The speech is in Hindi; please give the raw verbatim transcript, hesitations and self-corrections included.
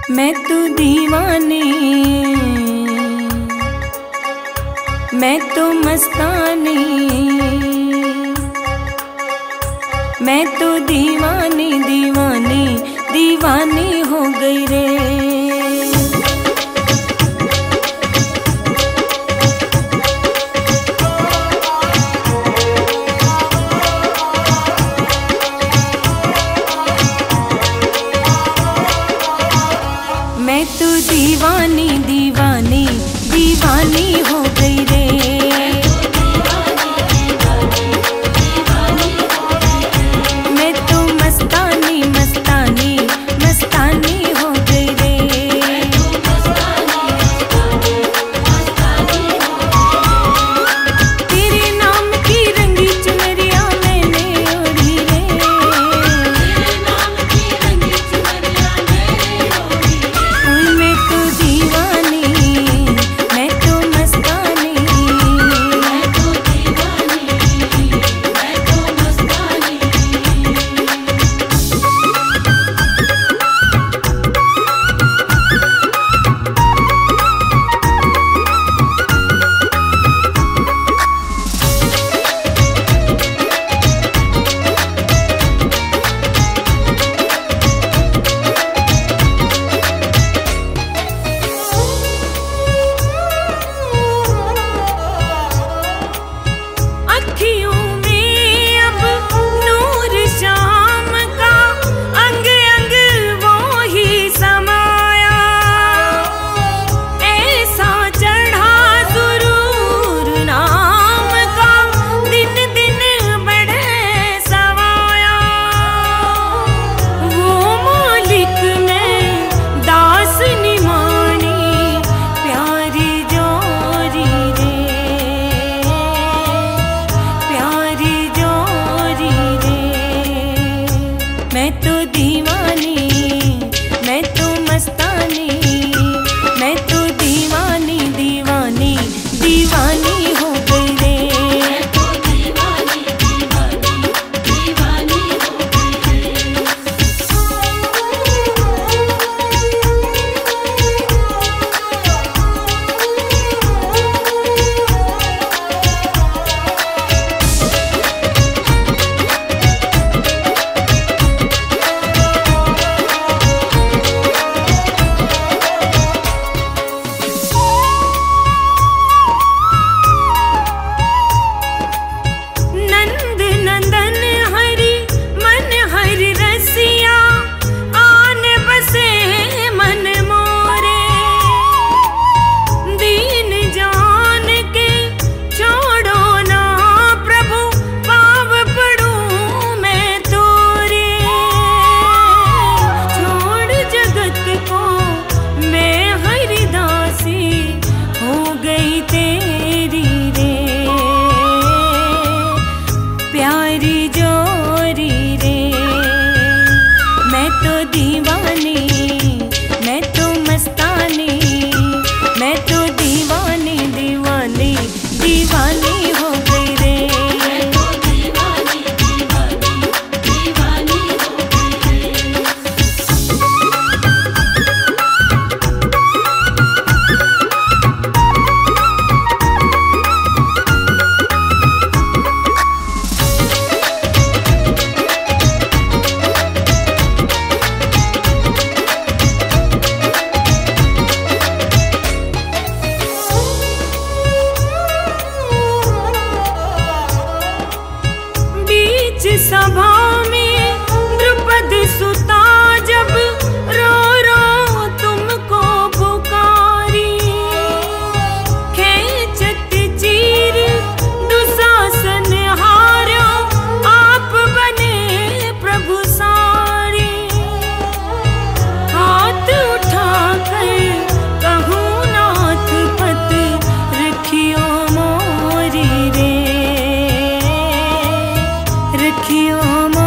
मैं तो दीवानी, मैं तो मस्तानी, मैं तो दीवानी दीवानी दीवानी हो गई रे। मैं तो दीवानी दीवानी दीवानी हो गई रे। मैं तो मस्तानी मस्तानी मस्तानी हो गई रे। तेरे नाम की रंगी चुनरिया मैंने ओढ़ी रे। मैं तो दीवानी, मैं तो मस्तानी, मैं तो दीवानी, मैं तो मस्तानी। अखियों में अब नूर शाम का, अंग अंग वो ही समाया। ऐसा चढ़ा सुरूर नाम का, दिन दिन बढ़े सवाया। वो मालिक में दास निमानी, प्यारी जोरी रे, प्यारी जोरी रे। मैं तो दीवानी, मैं तो मस्तानी, मैं तो दीवानी दीवानी दीवानी हो गई रे। मैं तो दीवानी दीवानी दीवानी हो गई रे। नंद नंदन हरि मन हरि रसिया, आन बसे मन मोरे। दीन जान के छोड़ो ना प्रभु, पाव पड़ूं मैं तोरे। छोड़ जगत को मैं हरिदासी, हो गई तेरी रे, प्यारी जोरी रे। मैं तो दीवानी, मैं तो मस्तानी, मैं तो दीवानी दीवानी दीवानी हो गई रे। मैं तो दीवानी दीवानी दीवानी हो गई रे। बीच सभा में द्रुपद सुता, जब रो रो तुमको पुकारी। खेचत चीर दुशासन हारो, आप बने प्रभु सारी। हाथ उठाकर कहूँ नाथ पत, रखियो मोरी रे, रखियो